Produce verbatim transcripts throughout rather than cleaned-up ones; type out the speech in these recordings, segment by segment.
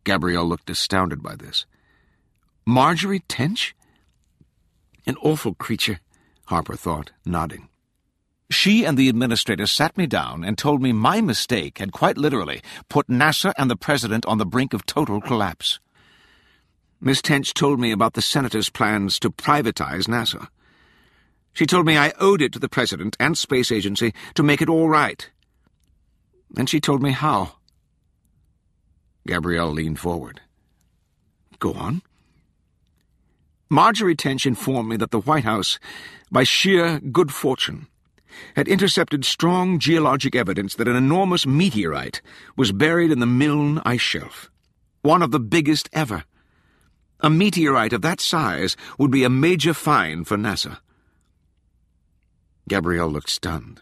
Gabrielle looked astounded by this. Marjorie Tench? An awful creature, Harper thought, nodding. She and the administrator sat me down and told me my mistake had quite literally put NASA and the president on the brink of total collapse. Miss Tench told me about the senator's plans to privatize NASA. She told me I owed it to the president and space agency to make it all right. And she told me how. Gabrielle leaned forward. Go on. Marjorie Tench informed me that the White House, by sheer good fortune, had intercepted strong geologic evidence that an enormous meteorite was buried in the Milne ice shelf, one of the biggest ever. A meteorite of that size would be a major find for NASA. Gabrielle looked stunned.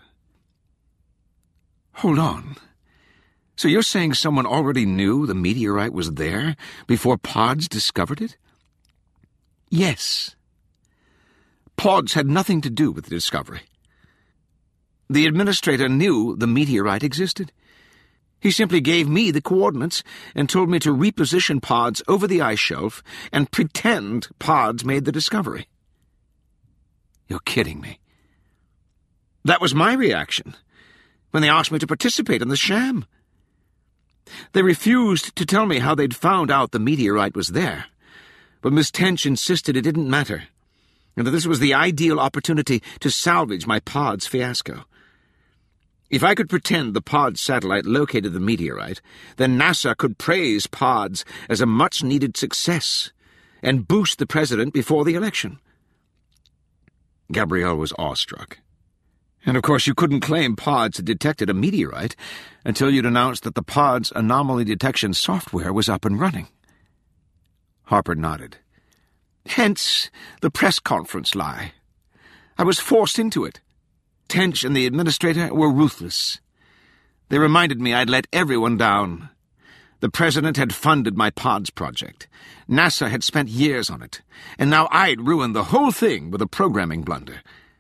Hold on. So you're saying someone already knew the meteorite was there before Pods discovered it? Yes. Pods had nothing to do with the discovery. The administrator knew the meteorite existed. He simply gave me the coordinates and told me to reposition Pods over the ice shelf and pretend Pods made the discovery. You're kidding me. That was my reaction when they asked me to participate in the sham. They refused to tell me how they'd found out the meteorite was there, but Miss Tench insisted it didn't matter, and that this was the ideal opportunity to salvage my Pods fiasco. If I could pretend the Pods satellite located the meteorite, then NASA could praise Pods as a much-needed success and boost the president before the election. Gabrielle was awestruck. And of course you couldn't claim Pods had detected a meteorite until you'd announced that the Pods anomaly detection software was up and running. Harper nodded. Hence the press conference lie. I was forced into it. Tench and the administrator were ruthless. They reminded me I'd let everyone down. The president had funded my Pods project. NASA had spent years on it, and now I'd ruined the whole thing with a programming blunder.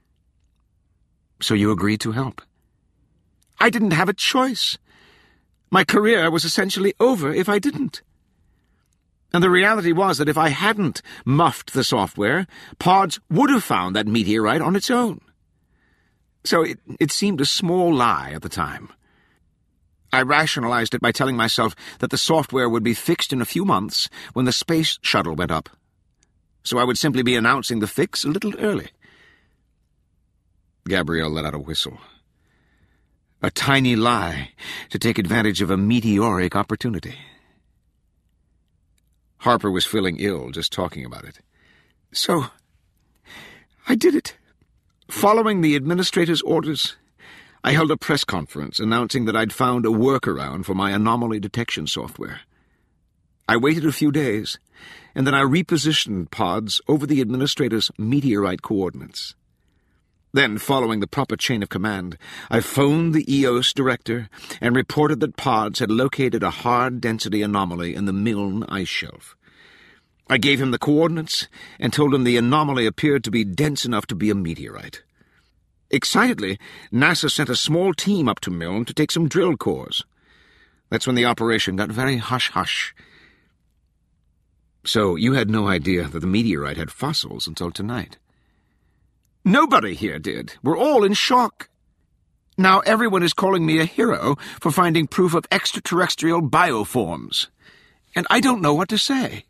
So you agreed to help? I didn't have a choice. My career was essentially over if I didn't. And the reality was that if I hadn't muffed the software, Pods would have found that meteorite on its own. So it, it seemed a small lie at the time. I rationalized it by telling myself that the software would be fixed in a few months when the space shuttle went up. So I would simply be announcing the fix a little early. Gabrielle let out a whistle. A tiny lie to take advantage of a meteoric opportunity. Harper was feeling ill just talking about it. So, I did it. Following the administrator's orders, I held a press conference announcing that I'd found a workaround for my anomaly detection software. I waited a few days, and then I repositioned Pods over the administrator's meteorite coordinates. Then, following the proper chain of command, I phoned the E O S director and reported that Pods had located a hard-density anomaly in the Milne ice shelf. I gave him the coordinates and told him the anomaly appeared to be dense enough to be a meteorite. Excitedly, NASA sent a small team up to Milne to take some drill cores. That's when the operation got very hush-hush. So you had no idea that the meteorite had fossils until tonight? Nobody here did. We're all in shock. Now everyone is calling me a hero for finding proof of extraterrestrial bioforms. And I don't know what to say.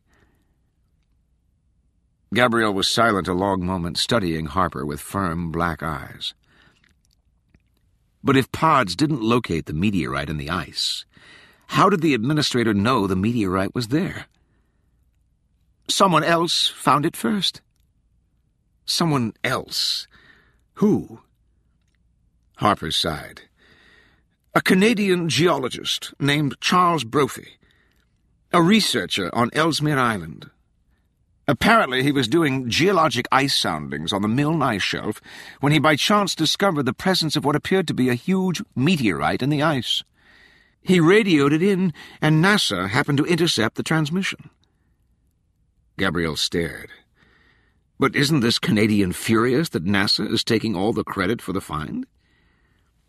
Gabrielle was silent a long moment, studying Harper with firm black eyes. But if Pods didn't locate the meteorite in the ice, how did the administrator know the meteorite was there? Someone else found it first. Someone else? Who? Harper sighed. A Canadian geologist named Charles Brophy, a researcher on Ellesmere Island. Apparently he was doing geologic ice soundings on the Milne ice shelf when he by chance discovered the presence of what appeared to be a huge meteorite in the ice. He radioed it in, and NASA happened to intercept the transmission. Gabrielle stared. But isn't this Canadian furious that NASA is taking all the credit for the find?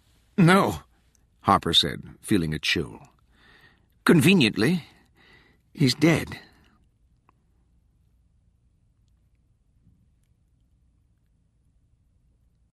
No, Harper said, feeling a chill. Conveniently, He's dead,